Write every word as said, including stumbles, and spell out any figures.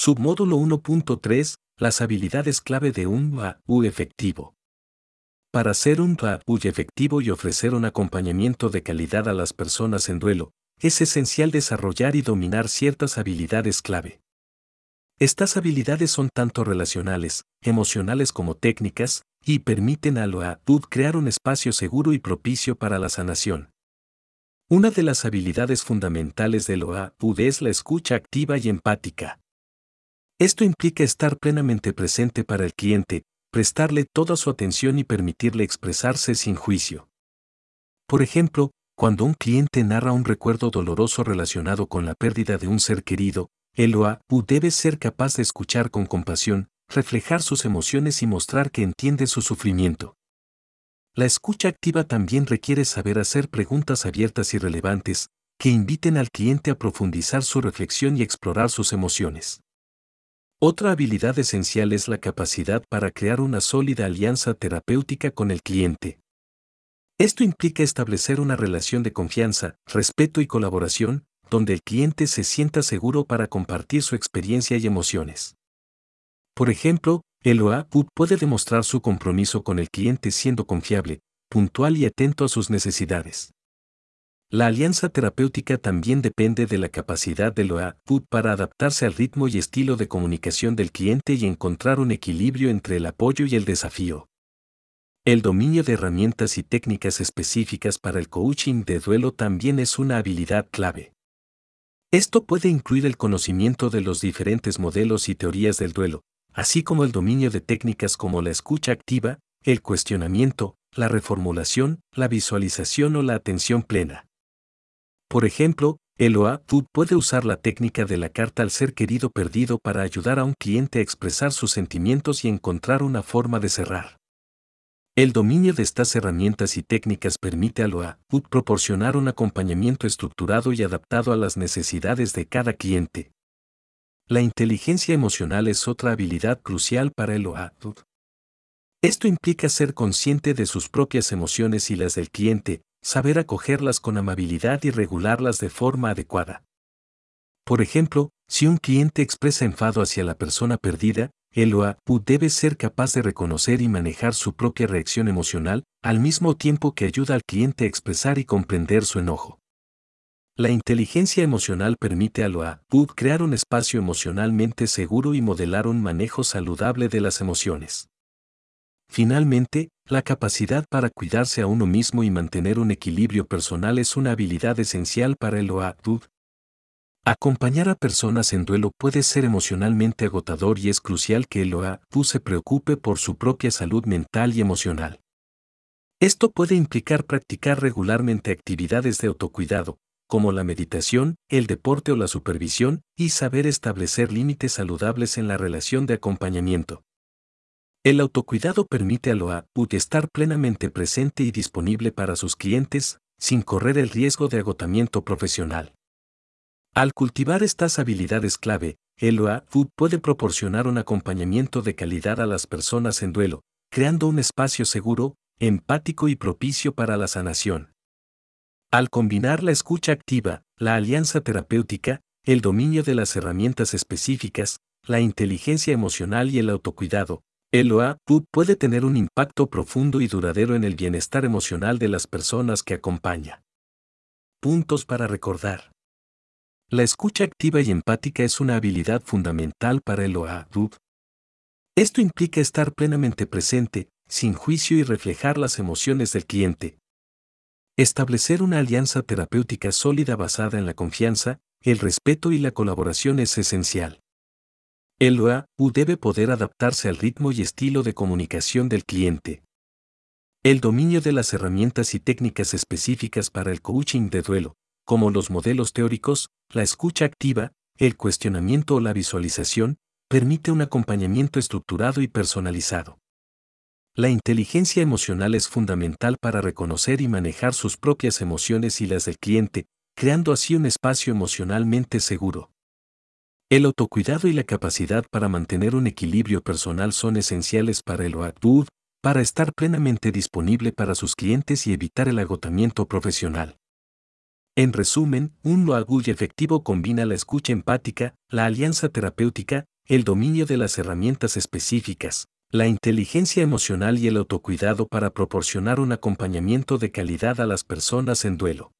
Submódulo uno punto tres. Las habilidades clave de un W A U efectivo. Para ser un W A U efectivo y ofrecer un acompañamiento de calidad a las personas en duelo, es esencial desarrollar y dominar ciertas habilidades clave. Estas habilidades son tanto relacionales, emocionales como técnicas, y permiten al W A U crear un espacio seguro y propicio para la sanación. Una de las habilidades fundamentales del W A U es la escucha activa y empática. Esto implica estar plenamente presente para el cliente, prestarle toda su atención y permitirle expresarse sin juicio. Por ejemplo, cuando un cliente narra un recuerdo doloroso relacionado con la pérdida de un ser querido, el W A U debe ser capaz de escuchar con compasión, reflejar sus emociones y mostrar que entiende su sufrimiento. La escucha activa también requiere saber hacer preguntas abiertas y relevantes, que inviten al cliente a profundizar su reflexión y explorar sus emociones. Otra habilidad esencial es la capacidad para crear una sólida alianza terapéutica con el cliente. Esto implica establecer una relación de confianza, respeto y colaboración, donde el cliente se sienta seguro para compartir su experiencia y emociones. Por ejemplo, el W A U puede demostrar su compromiso con el cliente siendo confiable, puntual y atento a sus necesidades. La alianza terapéutica también depende de la capacidad del W A U para adaptarse al ritmo y estilo de comunicación del cliente y encontrar un equilibrio entre el apoyo y el desafío. El dominio de herramientas y técnicas específicas para el coaching de duelo también es una habilidad clave. Esto puede incluir el conocimiento de los diferentes modelos y teorías del duelo, así como el dominio de técnicas como la escucha activa, el cuestionamiento, la reformulación, la visualización o la atención plena. Por ejemplo, el W A U puede usar la técnica de la carta al ser querido perdido para ayudar a un cliente a expresar sus sentimientos y encontrar una forma de cerrar. El dominio de estas herramientas y técnicas permite al W A U proporcionar un acompañamiento estructurado y adaptado a las necesidades de cada cliente. La inteligencia emocional es otra habilidad crucial para el W A U. Esto implica ser consciente de sus propias emociones y las del cliente, saber acogerlas con amabilidad y regularlas de forma adecuada. Por ejemplo, si un cliente expresa enfado hacia la persona perdida, el W A U debe ser capaz de reconocer y manejar su propia reacción emocional, al mismo tiempo que ayuda al cliente a expresar y comprender su enojo. La inteligencia emocional permite al W A U crear un espacio emocionalmente seguro y modelar un manejo saludable de las emociones. Finalmente, la capacidad para cuidarse a uno mismo y mantener un equilibrio personal es una habilidad esencial para el W A U. Acompañar a personas en duelo puede ser emocionalmente agotador y es crucial que el W A U se preocupe por su propia salud mental y emocional. Esto puede implicar practicar regularmente actividades de autocuidado, como la meditación, el deporte o la supervisión, y saber establecer límites saludables en la relación de acompañamiento. El autocuidado permite al W A U estar plenamente presente y disponible para sus clientes, sin correr el riesgo de agotamiento profesional. Al cultivar estas habilidades clave, el W A U puede proporcionar un acompañamiento de calidad a las personas en duelo, creando un espacio seguro, empático y propicio para la sanación. Al combinar la escucha activa, la alianza terapéutica, el dominio de las herramientas específicas, la inteligencia emocional y el autocuidado, el W A U puede tener un impacto profundo y duradero en el bienestar emocional de las personas que acompaña. Puntos para recordar. La escucha activa y empática es una habilidad fundamental para el W A U. Esto implica estar plenamente presente, sin juicio y reflejar las emociones del cliente. Establecer una alianza terapéutica sólida basada en la confianza, el respeto y la colaboración es esencial. El W A U debe poder adaptarse al ritmo y estilo de comunicación del cliente. El dominio de las herramientas y técnicas específicas para el coaching de duelo, como los modelos teóricos, la escucha activa, el cuestionamiento o la visualización, permite un acompañamiento estructurado y personalizado. La inteligencia emocional es fundamental para reconocer y manejar sus propias emociones y las del cliente, creando así un espacio emocionalmente seguro. El autocuidado y la capacidad para mantener un equilibrio personal son esenciales para el W A U, para estar plenamente disponible para sus clientes y evitar el agotamiento profesional. En resumen, un W A U efectivo combina la escucha empática, la alianza terapéutica, el dominio de las herramientas específicas, la inteligencia emocional y el autocuidado para proporcionar un acompañamiento de calidad a las personas en duelo.